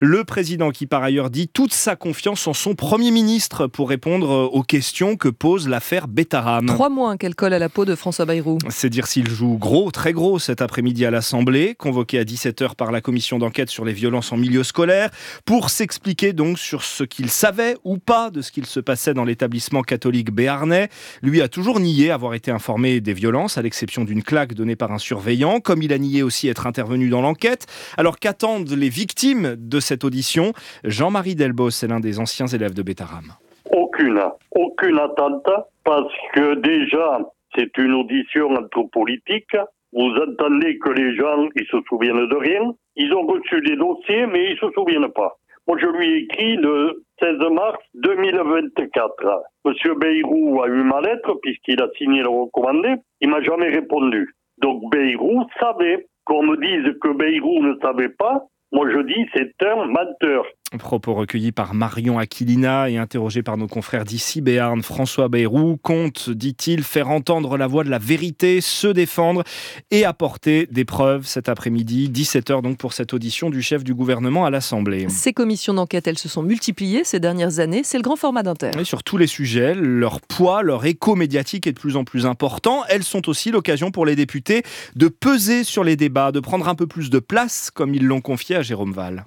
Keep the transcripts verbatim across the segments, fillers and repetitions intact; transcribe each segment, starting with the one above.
Le président qui par ailleurs dit toute sa confiance en son Premier ministre pour répondre aux questions que pose l'affaire Betaram. Trois mois qu'elle colle à la peau de François Bayrou. C'est dire s'il joue gros, très gros cet après-midi à l'Assemblée, convoqué à dix-sept heures par la commission d'enquête sur les violences en milieu scolaire, pour s'expliquer donc sur ce qu'il savait ou pas de ce qu'il se passait dans l'établissement catholique béarnais. Lui a toujours nié avoir été informé des violences, à l'exception d'une claque donnée par un surveillant, comme il a nié aussi être intervenu dans l'enquête. Alors qu'attendent les victimes de cette audition? Jean-Marie Delbos est l'un des anciens élèves de Betaram. Aucune, aucune attente, parce que déjà, c'est une audition entre politiques. Vous entendez que les gens, ils se souviennent de rien. Ils ont reçu des dossiers, mais ils se souviennent pas. Moi, je lui ai écrit le seize mars deux mille vingt-quatre. Monsieur Bayrou a eu ma lettre, puisqu'il a signé le recommandé. Il m'a jamais répondu. Donc, Bayrou savait. Qu'on me dise que Bayrou ne savait pas, moi je dis c'est un menteur. Propos recueillis par Marion Aquilina et interrogé par nos confrères d'ici Béarn. François Bayrou compte, dit-il, faire entendre la voix de la vérité, se défendre et apporter des preuves cet après-midi. dix-sept heures donc pour cette audition du chef du gouvernement à l'Assemblée. Ces commissions d'enquête, elles se sont multipliées ces dernières années. C'est le grand format d'Inter. Et sur tous les sujets, leur poids, leur écho médiatique est de plus en plus important. Elles sont aussi l'occasion pour les députés de peser sur les débats, de prendre un peu plus de place, comme ils l'ont confié à Jérôme Val.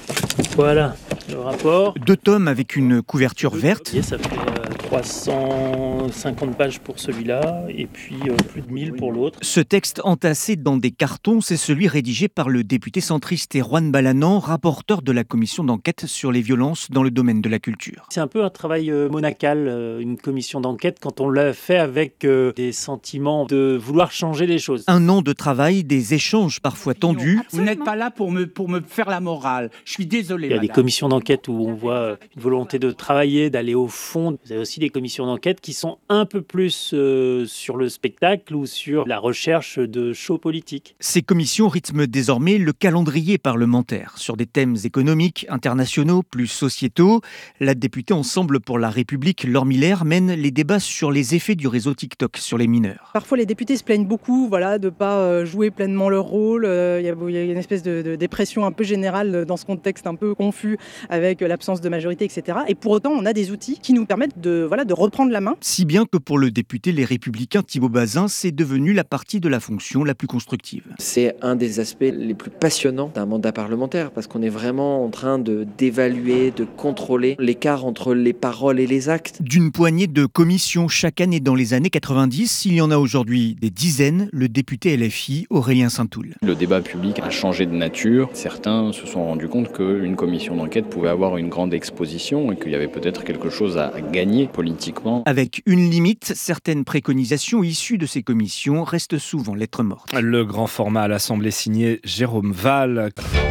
Voilà, le rapport. Deux tomes avec une couverture verte. Ça fait euh, trois cent cinquante pages pour celui-là et puis euh, plus de mille pour l'autre. Ce texte entassé dans des cartons, c'est celui rédigé par le député centriste Erwan Balanant, rapporteur de la commission d'enquête sur les violences dans le domaine de la culture. C'est un peu un travail euh, monacal, euh, une commission d'enquête, quand on l'a fait avec euh, des sentiments de vouloir changer les choses. Un an de travail, des échanges parfois tendus. Vous n'êtes pas là pour me, pour me faire la morale. Je suis désolé. Il y a madame. des commissions d'enquête où on voit une volonté de travailler, d'aller au fond. Vous avez aussi des commissions d'enquête qui sont un peu plus euh, sur le spectacle ou sur la recherche de shows politiques. Ces commissions rythment désormais le calendrier parlementaire sur des thèmes économiques, internationaux, plus sociétaux. La députée Ensemble pour la République, Laure Miller, mène les débats sur les effets du réseau TikTok sur les mineurs. Parfois, les députés se plaignent beaucoup voilà, de ne pas jouer pleinement leur rôle. Il y a, il y a une espèce de, de dépression un peu générale dans ce contexte un peu confus avec l'absence de majorité, et cetera. Et pour autant, on a des outils qui nous permettent de, voilà, de reprendre la main. Si bien que pour le député Les Républicains Thibault Bazin, c'est devenu la partie de la fonction la plus constructive. C'est un des aspects les plus passionnants d'un mandat parlementaire parce qu'on est vraiment en train de, d'évaluer, de contrôler l'écart entre les paroles et les actes. D'une poignée de commissions chaque année dans les années quatre-vingt-dix, il y en a aujourd'hui des dizaines, le député L F I Aurélien Saint-Toul. Le débat public a changé de nature. Certains se sont rendus compte qu'une commission d'enquête pouvait avoir une grande exposition et qu'il y avait peut-être quelque chose à gagner politiquement. Avec une limite, certaines préconisations issues de ces commissions restent souvent lettres mortes. Le grand format à l'Assemblée signé Jérôme Val.